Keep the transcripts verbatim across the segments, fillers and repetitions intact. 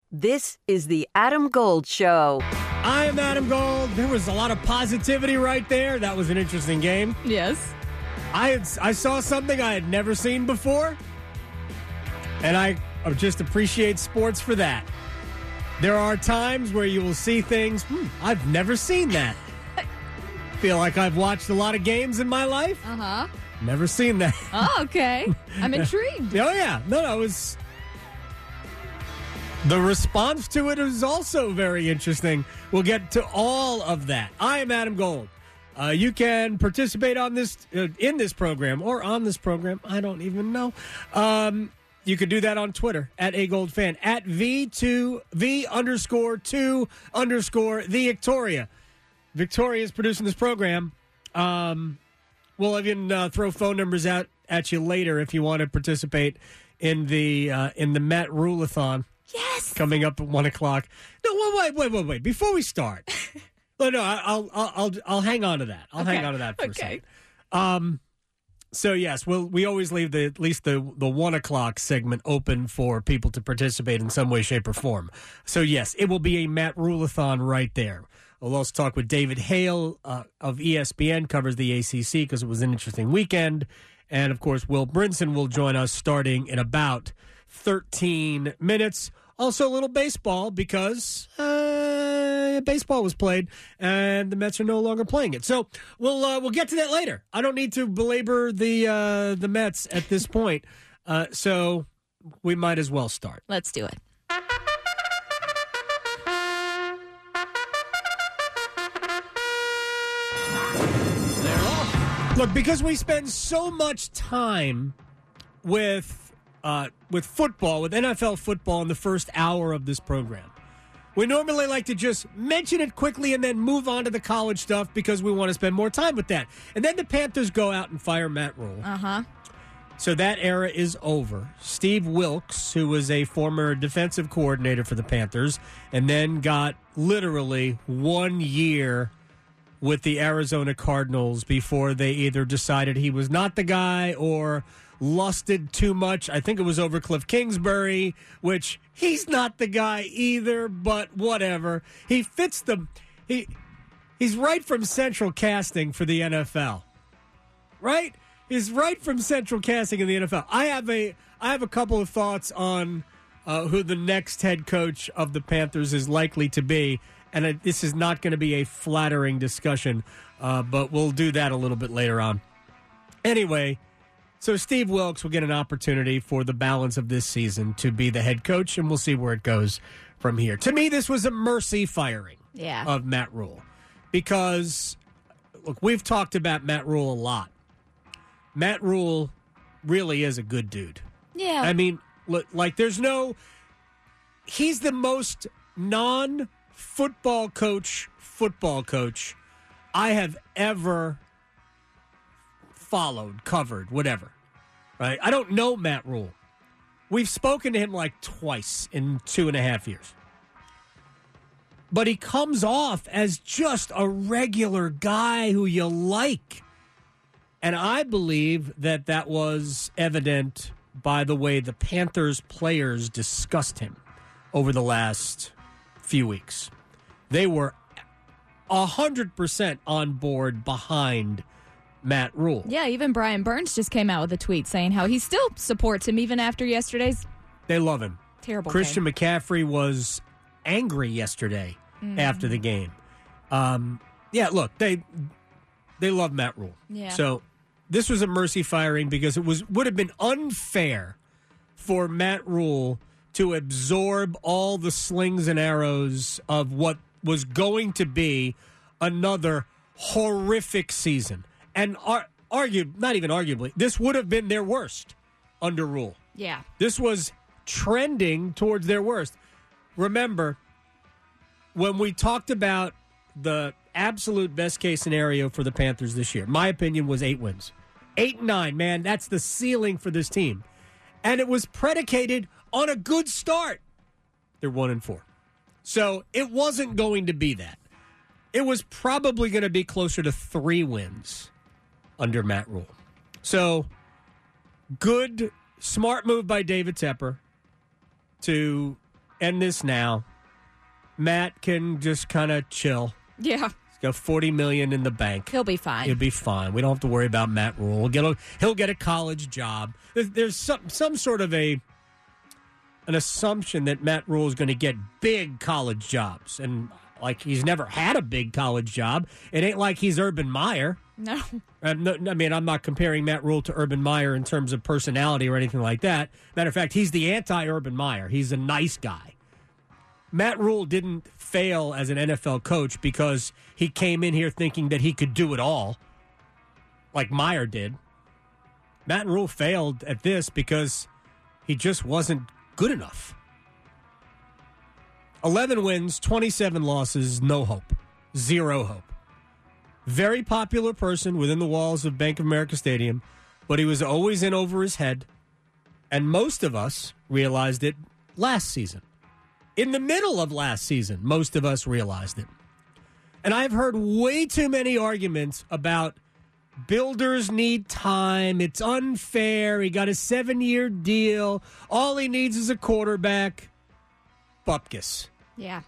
This is the Adam Gold Show. I'm Adam Gold. There was a lot of positivity right there. That was an interesting game. Yes. I had, I saw something I had never seen before, and I just appreciate sports for that. There are times where you will see things, hmm, I've never seen that. Feel like I've watched a lot of games in my life. Uh-huh. Never seen that. Oh, okay. I'm intrigued. Oh, yeah. No, no, it was... The response to it is also very interesting. We'll get to all of that. I am Adam Gold. Uh, you can participate on this uh, in this program or on this program. I don't even know. Um, you could do that on Twitter at AGoldFan, at V two V underscore two underscore the Victoria. Victoria is producing this program. Um, we'll even uh, throw phone numbers out at you later if you want to participate in the uh, in the Matt Rule-a-thon. Yes. Coming up at one o'clock. No, wait, wait, wait, wait. Before we start, no, no, I'll, I'll, I'll, I'll hang on to that. I'll okay. hang on to that for okay. a second. Um, so yes, we'll we always leave the at least the the one o'clock segment open for people to participate in some way, shape, or form. So yes, it will be a Matt Rule-a-thon right there. We'll also talk with David Hale uh, of E S P N, covers the A C C because it was an interesting weekend, and of course, Will Brinson will join us starting in about thirteen minutes. Also, a little baseball because uh, baseball was played and the Mets are no longer playing it. So we'll uh, we'll get to that later. I don't need to belabor the uh, the Mets at this point, uh, so we might as well start. Let's do it. Look, because we spend so much time with. Uh, with football, with N F L football in the first hour of this program. We normally like to just mention it quickly and then move on to the college stuff because we want to spend more time with that. And then the Panthers go out and fire Matt Rule. Uh-huh. So that era is over. Steve Wilks, who was a former defensive coordinator for the Panthers and then got literally one year with the Arizona Cardinals before they either decided he was not the guy or lusted too much. I think it was over Cliff Kingsbury, which he's not the guy either, but whatever. He fits the he he's right from Central Casting for the N F L. Right? He's right from Central Casting in the N F L. I have a I have a couple of thoughts on uh, who the next head coach of the Panthers is likely to be, and uh, this is not going to be a flattering discussion, uh, but we'll do that a little bit later on. Anyway, so Steve Wilks will get an opportunity for the balance of this season to be the head coach, and we'll see where it goes from here. To me, this was a mercy firing yeah. of Matt Rule because, look, we've talked about Matt Rule a lot. Matt Rule really is a good dude. Yeah. I mean, look, like there's no – he's the most non-football coach, football coach I have ever – followed, covered, whatever, right? I don't know Matt Rule. We've spoken to him like twice in two and a half years. But he comes off as just a regular guy who you like. And I believe that that was evident by the way the Panthers players discussed him over the last few weeks. They were one hundred percent on board behind Matt Rule. Yeah, even Brian Burns just came out with a tweet saying how he still supports him even after yesterday's They love him. terrible Christian game. McCaffrey was angry yesterday mm. after the game. Um, yeah, look, they they love Matt Rule. Yeah. So this was a mercy firing because it was would have been unfair for Matt Rule to absorb all the slings and arrows of what was going to be another horrific season. And ar- argue, not even arguably, this would have been their worst under Rule. Yeah. This was trending towards their worst. Remember, when we talked about the absolute best case scenario for the Panthers this year, my opinion was eight wins. Eight and nine, man, that's the ceiling for this team. And it was predicated on a good start. They're one and four. So it wasn't going to be that. It was probably going to be closer to three wins under Matt Rule. So, good, smart move by David Tepper to end this now. Matt can just kind of chill. Yeah. He's got forty million dollars in the bank. He'll be fine. He'll be fine. We don't have to worry about Matt Rule. He'll get a, he'll get a college job. There's, there's some some sort of a an assumption that Matt Rule is going to get big college jobs, and like he's never had a big college job. It ain't like he's Urban Meyer. No. Uh, no. I mean, I'm not comparing Matt Rule to Urban Meyer in terms of personality or anything like that. Matter of fact, he's the anti-Urban Meyer. He's a nice guy. Matt Rule didn't fail as an N F L coach because he came in here thinking that he could do it all, like Meyer did. Matt Rule failed at this because he just wasn't good enough. eleven wins, twenty-seven losses, no hope. Zero hope. Very popular person within the walls of Bank of America Stadium, but he was always in over his head, and most of us realized it last season. In the middle of last season, most of us realized it. And I've heard way too many arguments about builders need time. It's unfair. He got a seven-year deal. All he needs is a quarterback. Bupkis. Yeah.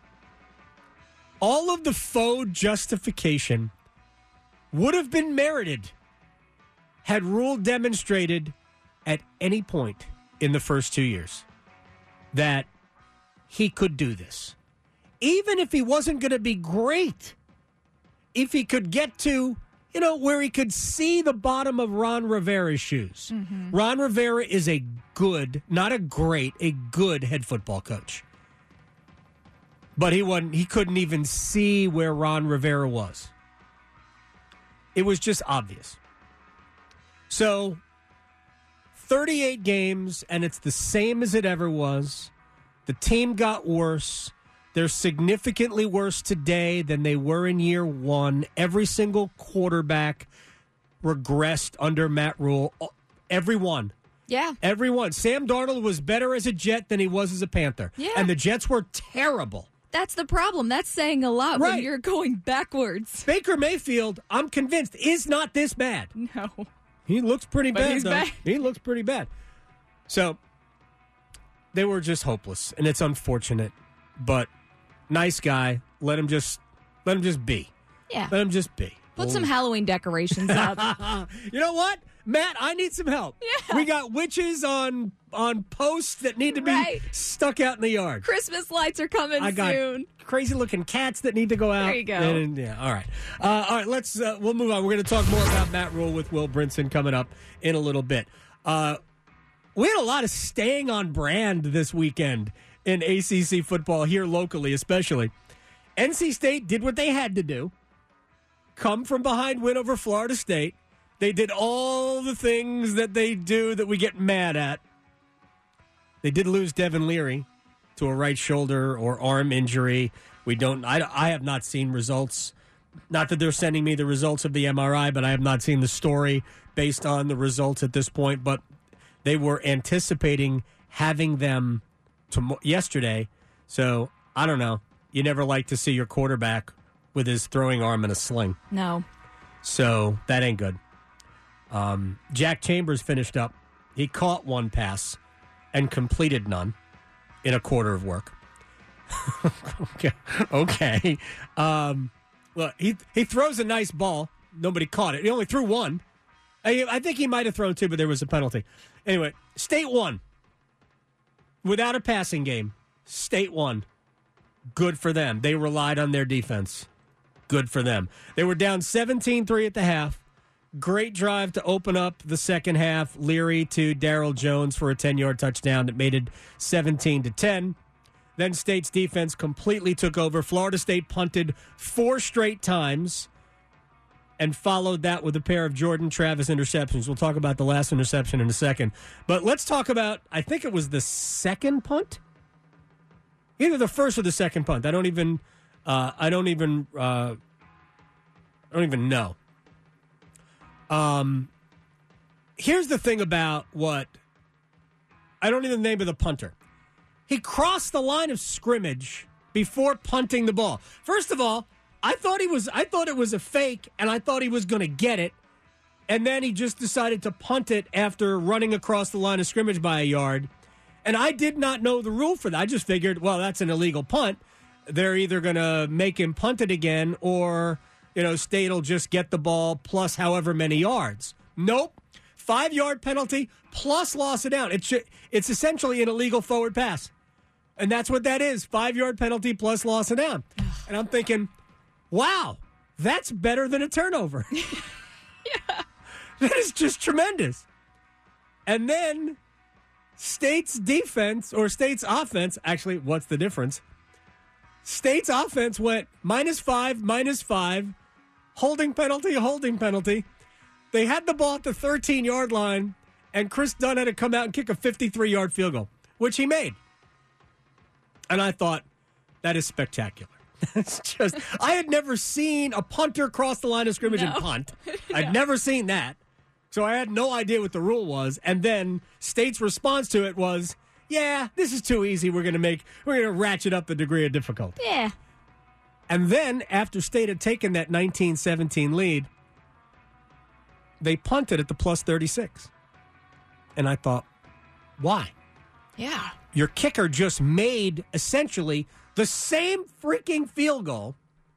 All of the faux justification would have been merited had Rule demonstrated at any point in the first two years that he could do this. Even if he wasn't going to be great, if he could get to, you know, where he could see the bottom of Ron Rivera's shoes. Mm-hmm. Ron Rivera is a good, not a great, a good head football coach. But he wasn't, he couldn't even see where Ron Rivera was. It was just obvious. So, thirty-eight games, and it's the same as it ever was. The team got worse. They're significantly worse today than they were in year one. Every single quarterback regressed under Matt Rule. Everyone. Yeah. Everyone. Sam Darnold was better as a Jet than he was as a Panther. Yeah. And the Jets were terrible. That's the problem. That's saying a lot Right. when you're going backwards. Baker Mayfield, I'm convinced, is not this bad. No. He looks pretty But bad, he's though. bad. He looks pretty bad. So, they were just hopeless, and it's unfortunate. But, nice guy. Let him just, let him just be. Yeah. Let him just be. Put Well, some Halloween decorations up. You know what? Matt, I need some help. Yeah. We got witches on on posts that need to be Right. stuck out in the yard. Christmas lights are coming I got soon. crazy looking cats that need to go out. There you go. And, yeah, all right. Uh, all right, let's uh, we'll move on. We're going to talk more about Matt Rule with Will Brinson coming up in a little bit. Uh, we had a lot of staying on brand this weekend in A C C football here locally, especially. N C State did what they had to do. Come from behind win over Florida State. They did all the things that they do that we get mad at. They did lose Devin Leary to a right shoulder or arm injury. We don't. I, I have not seen results. Not that they're sending me the results of the M R I, but I have not seen the story based on the results at this point. But they were anticipating having them to, yesterday. So I don't know. You never like to see your quarterback with his throwing arm in a sling. No. So that ain't good. Um, Jack Chambers finished up. He caught one pass and completed none in a quarter of work. okay. okay. Um, well, he he throws a nice ball. Nobody caught it. He only threw one. I, I think he might have thrown two, but there was a penalty. Anyway, State won. Without a passing game, State won. Good for them. They relied on their defense. Good for them. They were down seventeen three at the half. Great drive to open up the second half. Leary to Darryl Jones for a ten-yard touchdown that made it seventeen to ten. Then State's defense completely took over. Florida State punted four straight times and followed that with a pair of Jordan Travis interceptions. We'll talk about the last interception in a second. But let's talk about, I think it was the second punt? Either the first or the second punt. I don't even, uh, I don't even, uh, I don't even know. Um, here's the thing about what I don't know the name of the punter. He crossed the line of scrimmage before punting the ball. First of all, I thought he was I thought it was a fake, and I thought he was going to get it. And then he just decided to punt it after running across the line of scrimmage by a yard. And I did not know the rule for that. I just figured, well, that's an illegal punt. They're either going to make him punt it again or, you know, State will just get the ball plus however many yards. Nope. Five-yard penalty plus loss of down. It should, it's essentially an illegal forward pass. And that's what that is. Five-yard penalty plus loss of down. And I'm thinking, wow, that's better than a turnover. Yeah. That is just tremendous. And then State's defense or State's offense, actually, what's the difference? State's offense went minus five, minus five, holding penalty, holding penalty. They had the ball at the thirteen-yard line, and Chris Dunn had to come out and kick a fifty-three-yard field goal, which he made. And I thought, that is spectacular. It's just, I had never seen a punter cross the line of scrimmage No. and punt. Yeah. I'd never seen that. So I had no idea what the rule was. And then State's response to it was, yeah, this is too easy. We're going to make, we're going to ratchet up the degree of difficulty. Yeah. And then after State had taken that nineteen seventeen lead, they punted at the plus thirty-six. And I thought, why? Yeah. Your kicker just made essentially the same freaking field goal.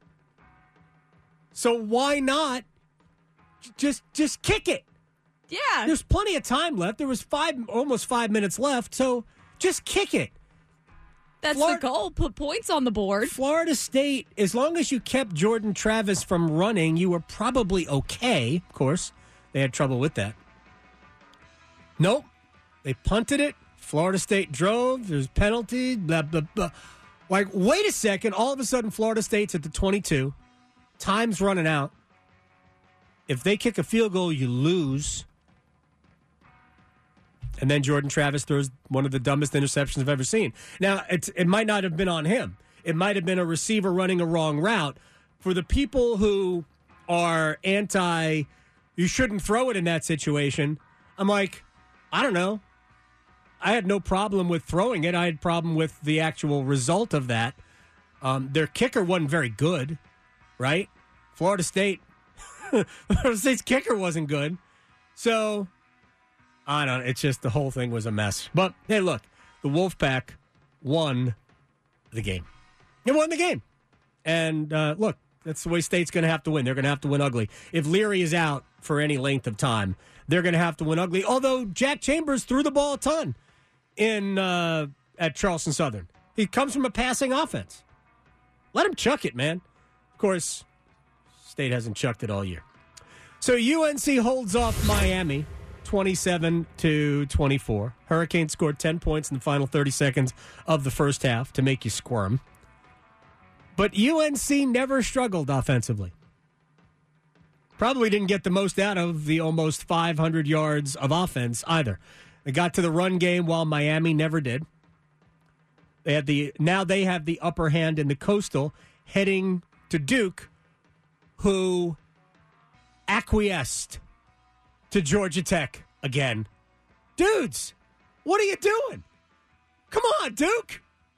So why not just just kick it? Yeah. There's plenty of time left. There was five, almost five minutes left. So just kick it. That's Florida- the goal. Put points on the board. Florida State, as long as you kept Jordan Travis from running, you were probably okay. Of course, they had trouble with that. Nope. They punted it. Florida State drove. There's penalties. Blah, blah, blah. Like, wait a second. All of a sudden, Florida State's at the twenty-two. Time's running out. If they kick a field goal, you lose. And then Jordan Travis throws one of the dumbest interceptions I've ever seen. Now, it's, it might not have been on him. It might have been a receiver running a wrong route. For the people who are anti, you shouldn't throw it in that situation, I'm like, I don't know. I had no problem with throwing it. I had a problem with the actual result of that. Um, their kicker wasn't very good, right? Florida State, Florida State's kicker wasn't good. So, I don't know. It's just the whole thing was a mess. But, hey, look, the Wolfpack won the game. They won the game. And, uh, look, that's the way State's going to have to win. They're going to have to win ugly. If Leary is out for any length of time, they're going to have to win ugly. Although Jack Chambers threw the ball a ton in uh, at Charleston Southern. He comes from a passing offense. Let him chuck it, man. Of course, State hasn't chucked it all year. So U N C holds off Miami twenty-seven to twenty-four. Hurricanes scored ten points in the final thirty seconds of the first half to make you squirm. But U N C never struggled offensively. Probably didn't get the most out of the almost five hundred yards of offense either. They got to the run game while Miami never did. They had the now they have the upper hand in the Coastal, heading to Duke, who acquiesced to Georgia Tech again. Dudes, what are you doing? Come on, Duke.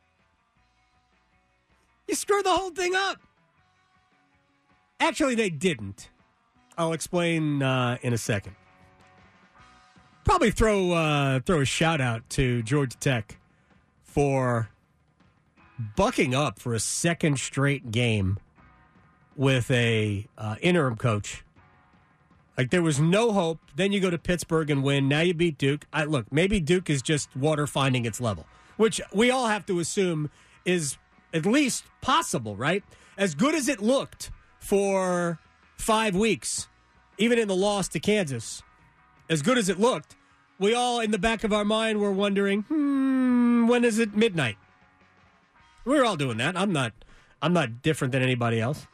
You screwed the whole thing up. Actually, they didn't. I'll explain uh, in a second. Probably throw uh, throw a shout out to Georgia Tech for bucking up for a second straight game with a uh, interim coach. Like, there was no hope. Then you go to Pittsburgh and win. Now you beat Duke. I, look, maybe Duke is just water finding its level, which we all have to assume is at least possible, right? As good as it looked for five weeks, even in the loss to Kansas, as good as it looked, we all in the back of our mind were wondering, hmm, when is it midnight? We were all doing that. I'm not I'm not different than anybody else.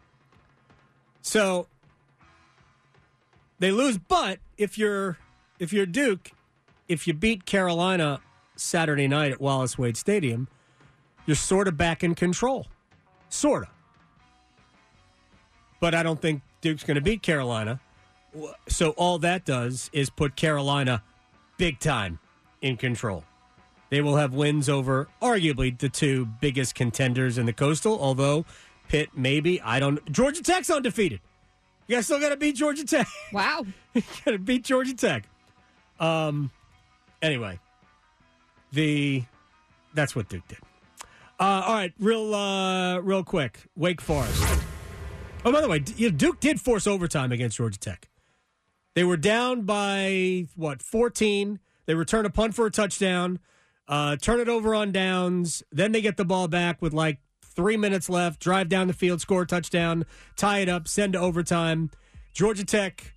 So they lose, but if you're if you're Duke, if you beat Carolina Saturday night at Wallace Wade Stadium, you're sort of back in control. Sort of. But I don't think Duke's going to beat Carolina. So all that does is put Carolina big time in control. They will have wins over arguably the two biggest contenders in the Coastal, although Pitt maybe, I don't Georgia Tech's undefeated. You guys still got to beat Georgia Tech. Wow. You got to beat Georgia Tech. Um. Anyway, the that's what Duke did. Uh, all right, real uh, real quick, Wake Forest. Oh, by the way, Duke did force overtime against Georgia Tech. They were down by, what, fourteen. They return a punt for a touchdown, uh, turn it over on downs. Then they get the ball back with like three minutes left, drive down the field, score a touchdown, tie it up, send to overtime. Georgia Tech,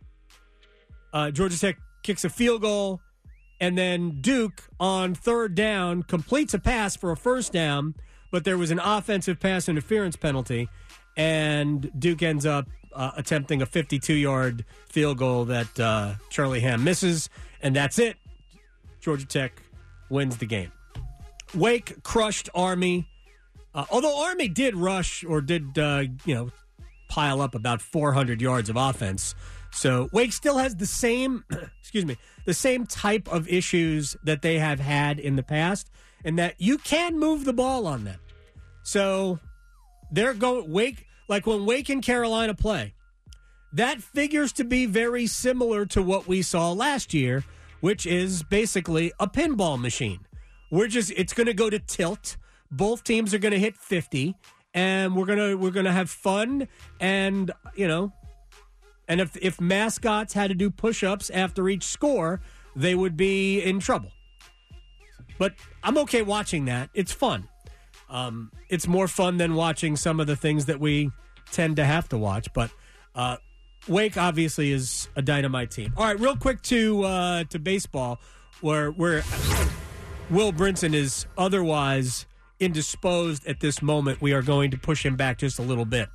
uh, Georgia Tech kicks a field goal, and then Duke on third down completes a pass for a first down, but there was an offensive pass interference penalty, and Duke ends up uh, attempting a fifty-two-yard field goal that uh, Charlie Hamm misses, and that's it. Georgia Tech wins the game. Wake crushed Army, uh, although Army did rush or did, uh, you know, pile up about four hundred yards of offense. So Wake still has the same, excuse me, the same type of issues that they have had in the past, and that you can move the ball on them. So they're going Wake, like when Wake and Carolina play, that figures to be very similar to what we saw last year, which is basically a pinball machine. We're just, it's going to go to tilt. Both teams are going to hit fifty, and we're going to we're going to have fun, and you know, and if if mascots had to do push-ups after each score, they would be in trouble. But I'm okay watching that. It's fun. Um, it's more fun than watching some of the things that we tend to have to watch. But uh, Wake obviously is a dynamite team. All right, real quick to uh, to baseball, where where Will Brinson is otherwise indisposed at this moment. We are going to push him back just a little bit.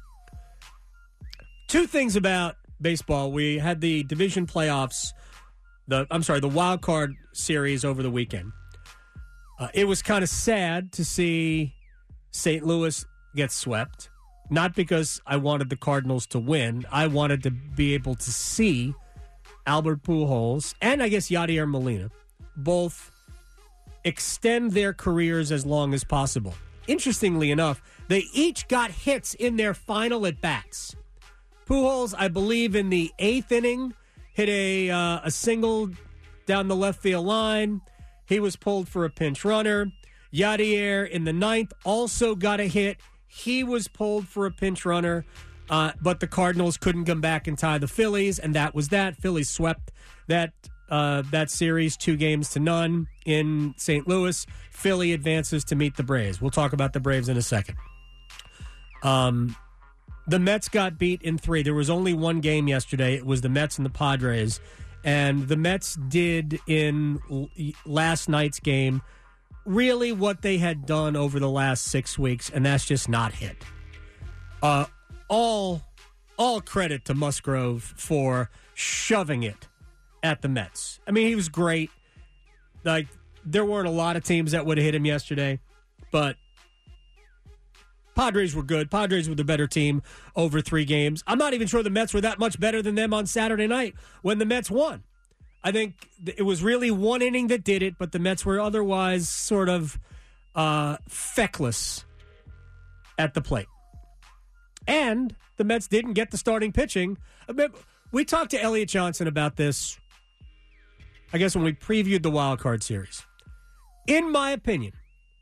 Two things about baseball. We had the division playoffs, the I'm sorry, the wild card series over the weekend. Uh, it was kind of sad to see Saint Louis get swept. Not because I wanted the Cardinals to win. I wanted to be able to see Albert Pujols and I guess Yadier Molina both extend their careers as long as possible. Interestingly enough, they each got hits in their final at-bats. Pujols, I believe, in the eighth inning, hit a uh, a single down the left field line. He was pulled for a pinch runner. Yadier in the ninth also got a hit. He was pulled for a pinch runner, uh, but the Cardinals couldn't come back and tie the Phillies, and that was that. Phillies swept that uh, that series two games to none in Saint Louis. Philly advances to meet the Braves. We'll talk about the Braves in a second. Um, the Mets got beat in three. There was only one game yesterday. It was the Mets and the Padres, and the Mets did in l- last night's game really what they had done over the last six weeks, and that's just not hit. Uh, all, all credit to Musgrove for shoving it at the Mets. I mean, he was great. Like, there weren't a lot of teams that would have hit him yesterday, but Padres were good. Padres were the better team over three games. I'm not even sure the Mets were that much better than them on Saturday night when the Mets won. I think it was really one inning that did it, but the Mets were otherwise sort of uh, feckless at the plate. And the Mets didn't get the starting pitching. We talked to Elliot Johnson about this, I guess, when we previewed the wild card series. In my opinion,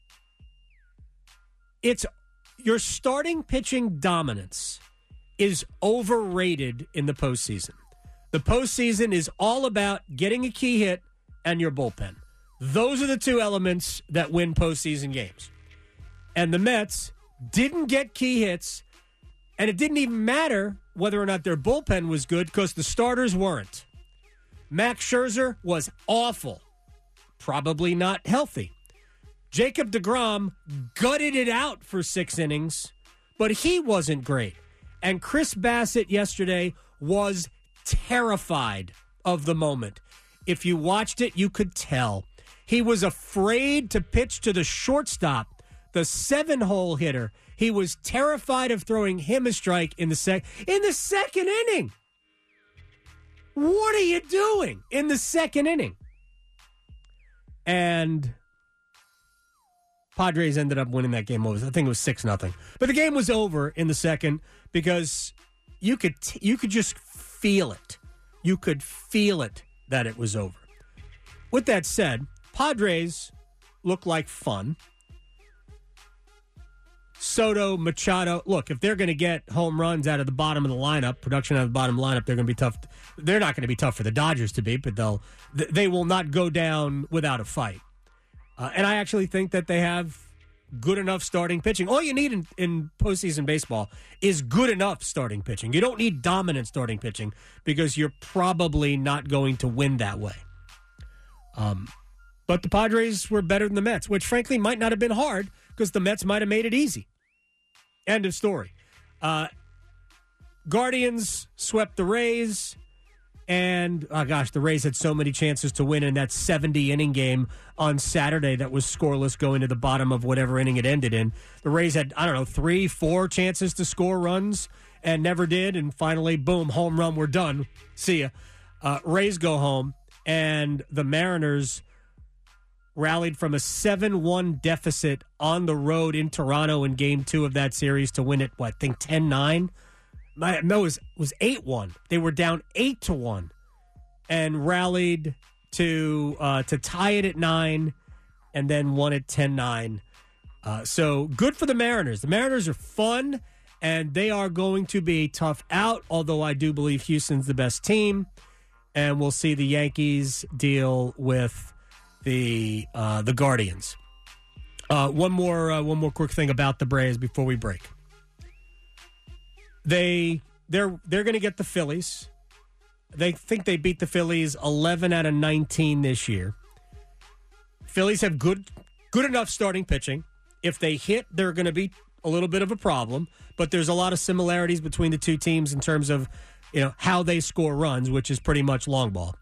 it's your starting pitching dominance is overrated in the postseason. The postseason is all about getting a key hit and your bullpen. Those are the two elements that win postseason games. And the Mets didn't get key hits, and it didn't even matter whether or not their bullpen was good because the starters weren't. Max Scherzer was awful, probably not healthy. Jacob deGrom gutted it out for six innings, but he wasn't great. And Chris Bassett yesterday was terrified of the moment. If you watched it, you could tell. He was afraid to pitch to the shortstop, the seven-hole hitter. He was terrified of throwing him a strike in the sec- in the second inning. What are you doing in the second inning? And Padres ended up winning that game. I think it was six nothing. But the game was over in the second because you could t- you could just feel it. You could feel it that it was over. With that said, Padres look like fun. Soto, Machado, look, if they're going to get home runs out of the bottom of the lineup, production out of the bottom of the lineup, they're going to be tough. They're not going to be tough for the Dodgers to beat, but they'll they will not go down without a fight. Uh, and I actually think that they have good enough starting pitching. All you need in, in postseason baseball is good enough starting pitching. You don't need dominant starting pitching because you're probably not going to win that way. Um, but the Padres were better than the Mets, which frankly might not have been hard because the Mets might have made it easy. End of story. Uh, Guardians swept the Rays, and, oh gosh, the Rays had so many chances to win in that seventy-inning game on Saturday that was scoreless going to the bottom of whatever inning it ended in. The Rays had, I don't know, three, four chances to score runs and never did, and finally, boom, home run, we're done. See ya. Uh, Rays go home, and the Mariners rallied from a seven one deficit on the road in Toronto in game two of that series to win it, what, I think ten nine? My, no, it was, was eight one. They were down eight to one and rallied to uh, to tie it at nine and then won it ten nine. Uh, so good for the Mariners. The Mariners are fun, and they are going to be tough out, although I do believe Houston's the best team. And we'll see the Yankees deal with the uh, the Guardians. Uh, one more uh, one more quick thing about the Braves before we break. They they're they're going to get the Phillies. They think they beat the Phillies eleven out of nineteen this year. Phillies have good good enough starting pitching. If they hit, they're going to be a little bit of a problem, but there's a lot of similarities between the two teams in terms of, you know, how they score runs, which is pretty much long ball.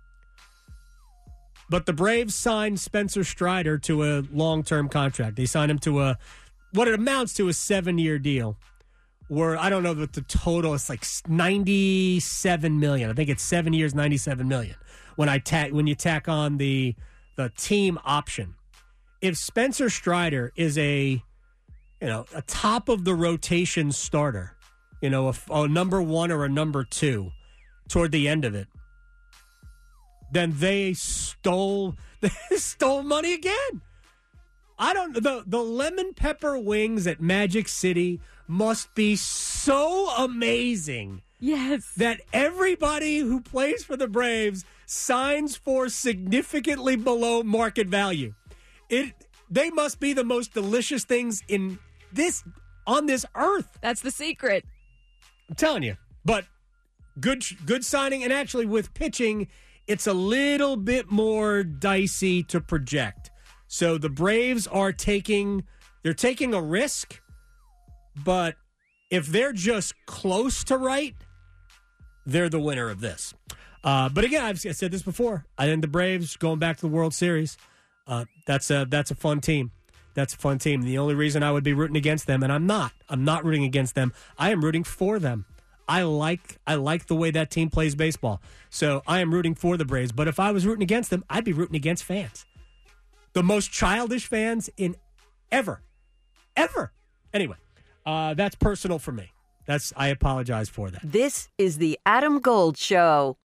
But the Braves signed Spencer Strider to a long-term contract. They signed him to a, what it amounts to a seven-year deal, where I don't know what the total is, like ninety-seven million dollars. I think it's seven years, ninety-seven million dollars when I tack when you tack on the the team option. If Spencer Strider is a, you know, a top of the rotation starter, you know, a, a number one or a number two toward the end of it, then they stole they stole money again. I don't the the lemon pepper wings at Magic City must be so amazing. Yes. That everybody who plays for the Braves signs for significantly below market value. It they must be the most delicious things in this on this earth. That's the secret. I'm telling you. But good good signing, and actually with pitching, it's a little bit more dicey to project. So the Braves are taking they're taking a risk, but if they're just close to right, they're the winner of this. Uh, but again, I've said this before. I think the Braves going back to the World Series. Uh, that's a that's a fun team. That's a fun team. The only reason I would be rooting against them, and I'm not, I'm not rooting against them. I am rooting for them. I like I like the way that team plays baseball. So I am rooting for the Braves. But if I was rooting against them, I'd be rooting against fans. The most childish fans in ever. Ever. Anyway, uh, that's personal for me. That's I apologize for that. This is the Adam Gold Show.